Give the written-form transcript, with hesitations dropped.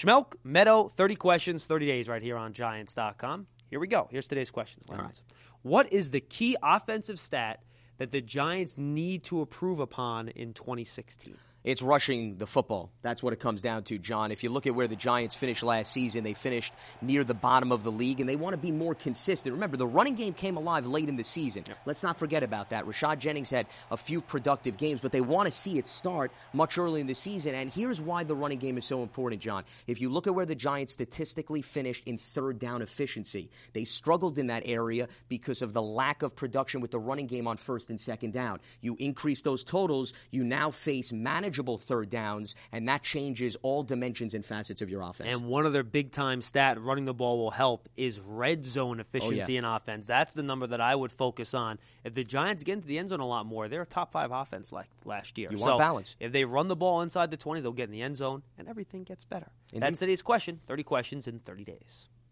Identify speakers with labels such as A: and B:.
A: Schmelk, Meadow, 30 questions, 30 days right here on Giants.com. Here we go. Here's today's question.
B: All right.
A: What is the key offensive stat that the Giants need to improve upon in 2016?
B: It's rushing the football. That's what it comes down to, John. If you look at where the Giants finished last season, they finished near the bottom of the league, and they want to be more consistent. Remember, the running game came alive late in the season. Yep. Let's not forget about that. Rashad Jennings had a few productive games, but they want to see it start much early in the season, and here's why the running game is so important, John. If you look at where the Giants statistically finished in third down efficiency, they struggled in that area because of the lack of production with the running game on first and second down. You increase those totals, you now face manageable third downs, and that changes all dimensions and facets of your offense.
A: And one other big-time stat, running the ball will help, is red zone efficiency in offense. That's the number that I would focus on. If the Giants get into the end zone a lot more, they're a top-5 offense like last year.
B: You want balance.
A: If they run the ball inside the 20, they'll get in the end zone, and everything gets better. Indeed. That's today's question. 30 questions in 30 days.